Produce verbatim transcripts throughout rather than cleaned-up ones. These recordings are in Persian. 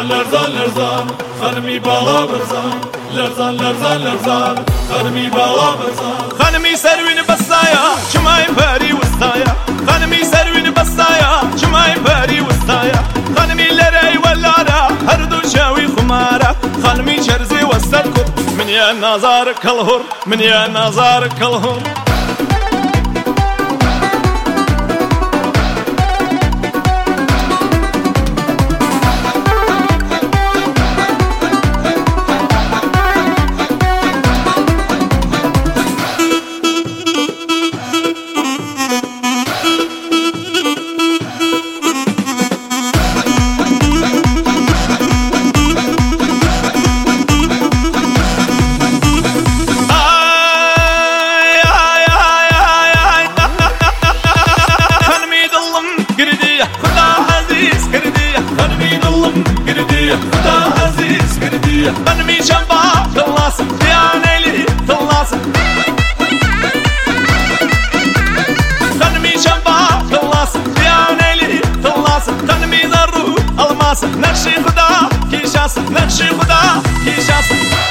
لرزان لرزان لرزان خانمی بالا برزان لرزان لرزان لرزان خانمی بالا برزان خانمی سروین بسایا چمای پری وستایا خانمی سروین بسایا چمای پری وستایا خانمی لری ولارا هر دو شاوی خمارا خانمی چرزی وستر کن من یا نازار کلهور من یا نازار کلهور خدا عزیز کردی خانمی شنبا خلاص دیانیلی خلاص خانمی شنبا خلاص دیانیلی خلاص خانمی زرو الماس نقشی خدا کیشاس نقشی خدا کیشاس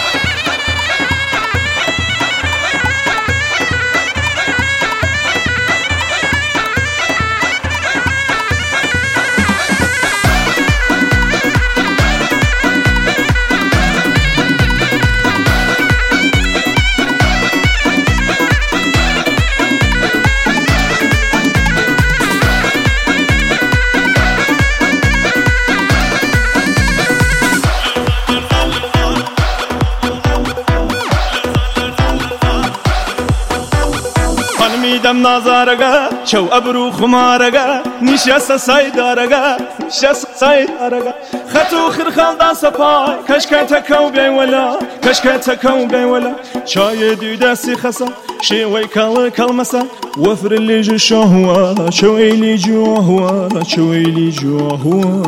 میدم نازارگا چو ابرو خمارگا نشست سایدارگا نشست سایدارگا خطو خرخال دا سپای کشکه تکو بی ولا کشکه تکو بی ولا چای دیده سی خسا شیوی کل کلمسا وفر لیجو شاهوا چوی لیجو هوا چوی لیجو هوا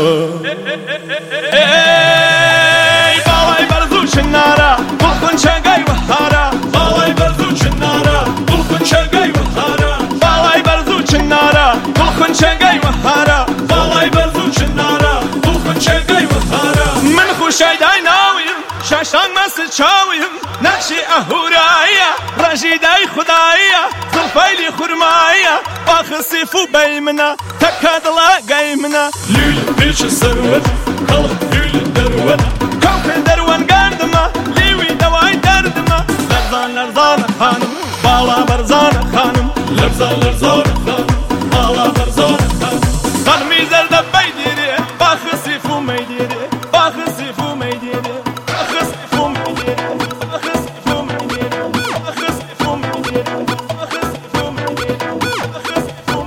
ای بالای برزو چنارا بخون چنگای وحارا بالای برزو چنارا بخون چنگای وحارا بالای برزو چنارا بخون چنگای وحارا بالای برزو چنارا بخون چنگای وحارا من خوشای دای ناویم شاشان مس چاویم نقشی اهورایا رجیدای خدایا زلفایلی خرمایا باخسی فو بیمنا تکادلا گیمنا لول پیش سرور کل لول درون کوکل درون گردما لیوی دوای دردما لرزان لرزان خانم بالا برزان خانم لرزان لرزان خانم بالا برزان خانم خانمی زرده بیدیری باخسی فو میدیری باخسی فو میدیری باخسی فو میدیری باخسی فو میدیری باخسی فو میدیری باخسی فو میدیری باخسی فو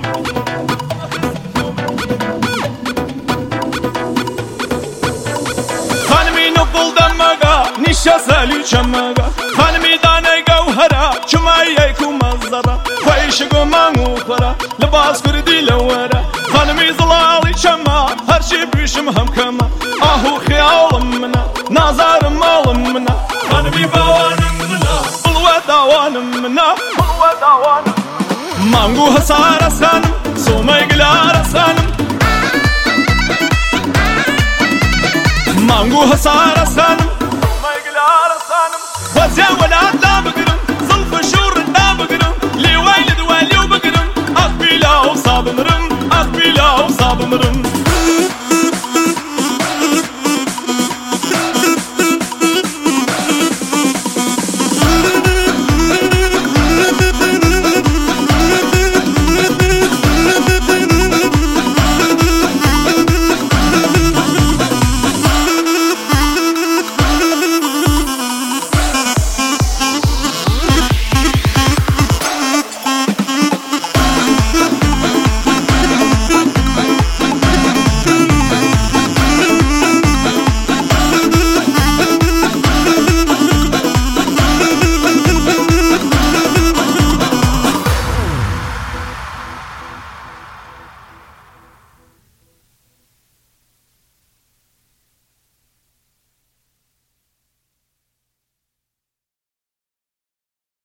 میدیری خانمی نقل دمگا نشا سالو چمگا خانمی دانه گوهرا چمای کو مزرا خویش گو مانگو خورا لباس کردی لورا خانمی زلالی چما هر چی بیشم هم کما آهو خیالم منا نازارم مالم منا خانمی باوانم منا بلوه داوانم منا بلوه داوانم مانگو حسار خانم سومای گلار خانم مانگو حسار خانم